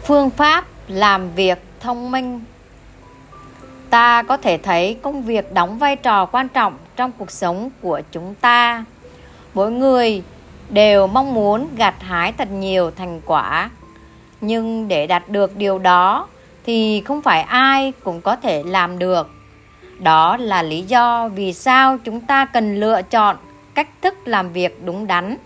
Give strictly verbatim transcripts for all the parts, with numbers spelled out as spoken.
Phương pháp làm việc thông minh. Ta có thể thấy công việc đóng vai trò quan trọng trong cuộc sống của chúng ta. Mỗi người đều mong muốn gặt hái thật nhiều thành quả. Nhưng để đạt được điều đó thì không phải ai cũng có thể làm được. Đó là lý do vì sao chúng ta cần lựa chọn cách thức làm việc đúng đắn.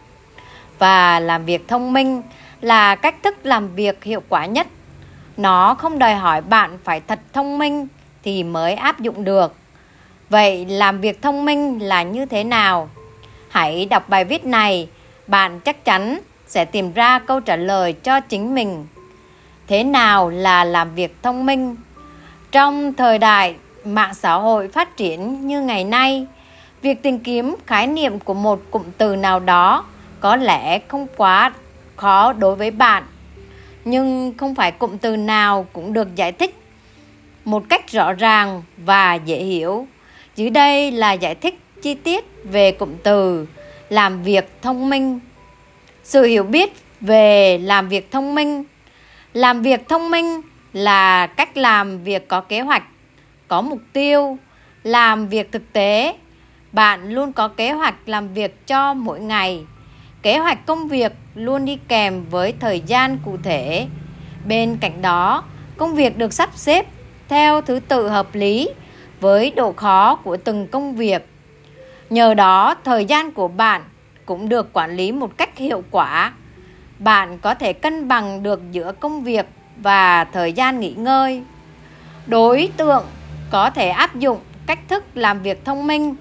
Và làm việc thông minh là cách thức làm việc hiệu quả nhất. Nó không đòi hỏi bạn phải thật thông minh thì mới áp dụng được. Vậy làm việc thông minh là như thế nào? Hãy đọc bài viết này, bạn chắc chắn sẽ tìm ra câu trả lời cho chính mình. Thế nào là làm việc thông minh? Trong thời đại mạng xã hội phát triển như ngày nay, việc tìm kiếm khái niệm của một cụm từ nào đó có lẽ không quá khó đối với bạn. Nhưng không phải cụm từ nào cũng được giải thích một cách rõ ràng và dễ hiểu. Dưới đây là giải thích chi tiết về cụm từ làm việc thông minh. Sự hiểu biết về làm việc thông minh. Làm việc thông minh là cách làm việc có kế hoạch, có mục tiêu, làm việc thực tế. Bạn luôn có kế hoạch làm việc cho mỗi ngày. Kế hoạch công việc luôn đi kèm với thời gian cụ thể. Bên cạnh đó, công việc được sắp xếp theo thứ tự hợp lý với độ khó của từng công việc. Nhờ đó, thời gian của bạn cũng được quản lý một cách hiệu quả. Bạn có thể cân bằng được giữa công việc và thời gian nghỉ ngơi. Đối tượng có thể áp dụng cách thức làm việc thông minh.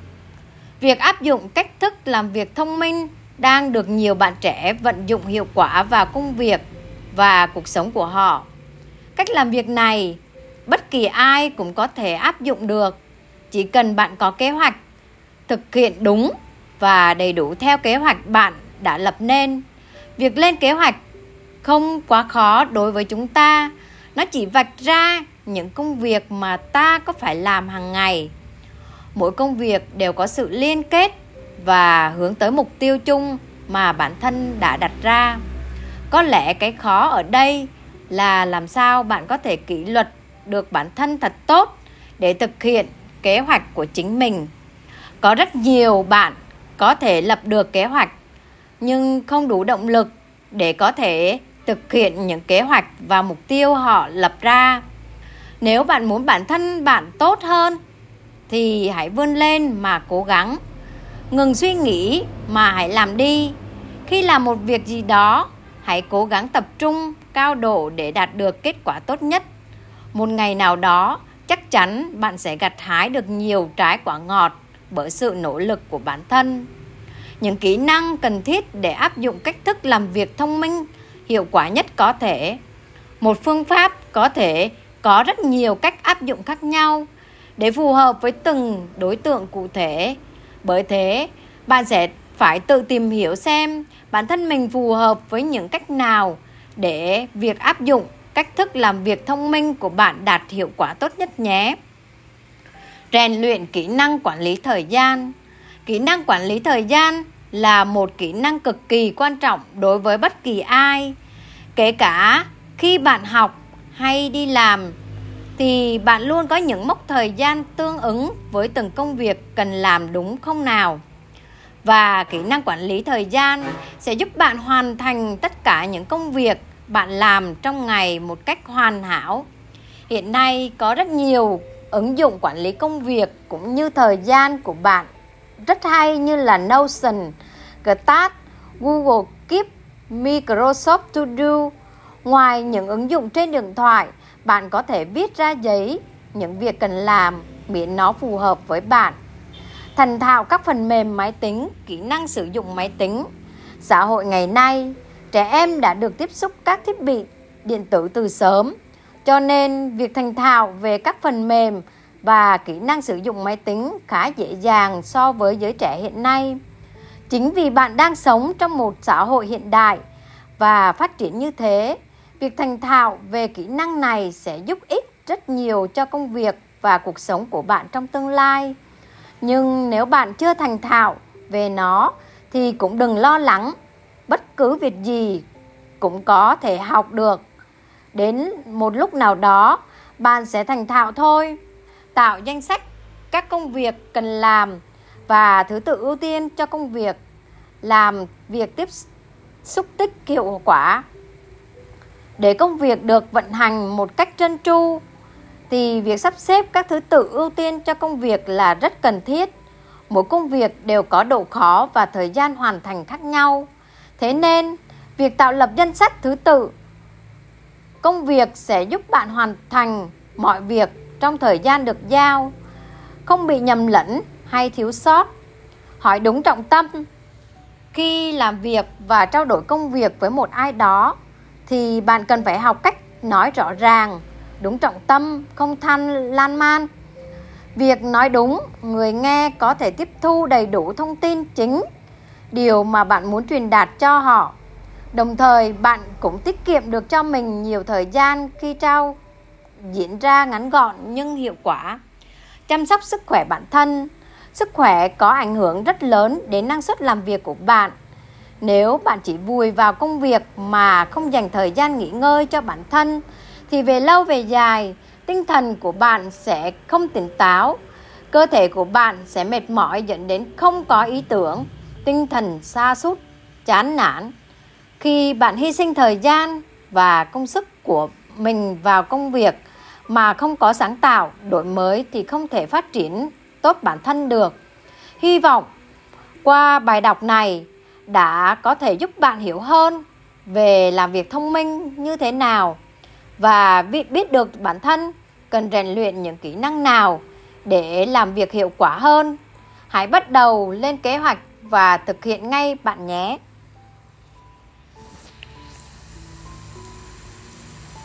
Việc áp dụng cách thức làm việc thông minh đang được nhiều bạn trẻ vận dụng hiệu quả vào công việc và cuộc sống của họ. Cách làm việc này, bất kỳ ai cũng có thể áp dụng được. Chỉ cần bạn có kế hoạch, thực hiện đúng và đầy đủ theo kế hoạch bạn đã lập nên. Việc lên kế hoạch không quá khó đối với chúng ta. Nó chỉ vạch ra những công việc mà ta có phải làm hàng ngày. Mỗi công việc đều có sự liên kết và hướng tới mục tiêu chung mà bản thân đã đặt ra. Có lẽ cái khó ở đây là làm sao bạn có thể kỷ luật được bản thân thật tốt để thực hiện kế hoạch của chính mình. Có rất nhiều bạn có thể lập được kế hoạch nhưng không đủ động lực để có thể thực hiện những kế hoạch và mục tiêu họ lập ra. Nếu bạn muốn bản thân bạn tốt hơn thì hãy vươn lên mà cố gắng. Ngừng suy nghĩ mà hãy làm đi. Khi làm một việc gì đó, hãy cố gắng tập trung cao độ để đạt được kết quả tốt nhất. Một ngày nào đó, chắc chắn bạn sẽ gặt hái được nhiều trái quả ngọt bởi sự nỗ lực của bản thân. Những kỹ năng cần thiết để áp dụng cách thức làm việc thông minh hiệu quả nhất có thể. Một phương pháp có thể có rất nhiều cách áp dụng khác nhau để phù hợp với từng đối tượng cụ thể. Bởi thế, bạn sẽ phải tự tìm hiểu xem bản thân mình phù hợp với những cách nào để việc áp dụng cách thức làm việc thông minh của bạn đạt hiệu quả tốt nhất nhé. Rèn luyện kỹ năng quản lý thời gian. Kỹ năng quản lý thời gian là một kỹ năng cực kỳ quan trọng đối với bất kỳ ai. Kể cả khi bạn học hay đi làm thì bạn luôn có những mốc thời gian tương ứng với từng công việc cần làm đúng không nào? Và kỹ năng quản lý thời gian sẽ giúp bạn hoàn thành tất cả những công việc bạn làm trong ngày một cách hoàn hảo. Hiện nay có rất nhiều ứng dụng quản lý công việc cũng như thời gian của bạn rất hay như là Notion, Getact, Google Keep, Microsoft To Do. Ngoài những ứng dụng trên điện thoại, bạn có thể viết ra giấy những việc cần làm miễn nó phù hợp với bạn. Thành thạo các phần mềm máy tính, kỹ năng sử dụng máy tính. Xã hội ngày nay, trẻ em đã được tiếp xúc các thiết bị điện tử từ sớm, cho nên việc thành thạo về các phần mềm và kỹ năng sử dụng máy tính khá dễ dàng so với giới trẻ hiện nay. Chính vì bạn đang sống trong một xã hội hiện đại và phát triển như thế, việc thành thạo về kỹ năng này sẽ giúp ích rất nhiều cho công việc và cuộc sống của bạn trong tương lai. Nhưng nếu bạn chưa thành thạo về nó thì cũng đừng lo lắng. Bất cứ việc gì cũng có thể học được. Đến một lúc nào đó, bạn sẽ thành thạo thôi. Tạo danh sách các công việc cần làm và thứ tự ưu tiên cho công việc, làm việc tiếp xúc tích hiệu quả. Để công việc được vận hành một cách trơn tru, thì việc sắp xếp các thứ tự ưu tiên cho công việc là rất cần thiết. Mỗi công việc đều có độ khó và thời gian hoàn thành khác nhau. Thế nên, việc tạo lập danh sách thứ tự công việc sẽ giúp bạn hoàn thành mọi việc trong thời gian được giao, không bị nhầm lẫn hay thiếu sót. Hỏi đúng trọng tâm. Khi làm việc và trao đổi công việc với một ai đó, thì bạn cần phải học cách nói rõ ràng, đúng trọng tâm, không than lan man. Việc nói đúng, người nghe có thể tiếp thu đầy đủ thông tin chính, điều mà bạn muốn truyền đạt cho họ. Đồng thời, bạn cũng tiết kiệm được cho mình nhiều thời gian khi trao diễn ra ngắn gọn nhưng hiệu quả. Chăm sóc sức khỏe bản thân. Sức khỏe có ảnh hưởng rất lớn đến năng suất làm việc của bạn. Nếu bạn chỉ vùi vào công việc mà không dành thời gian nghỉ ngơi cho bản thân, thì về lâu về dài, tinh thần của bạn sẽ không tỉnh táo, cơ thể của bạn sẽ mệt mỏi dẫn đến không có ý tưởng, tinh thần sa sút, chán nản. Khi bạn hy sinh thời gian và công sức của mình vào công việc mà không có sáng tạo, đổi mới thì không thể phát triển tốt bản thân được. Hy vọng qua bài đọc này đã có thể giúp bạn hiểu hơn về làm việc thông minh như thế nào và biết được bản thân cần rèn luyện những kỹ năng nào để làm việc hiệu quả hơn. Hãy bắt đầu lên kế hoạch và thực hiện ngay bạn nhé.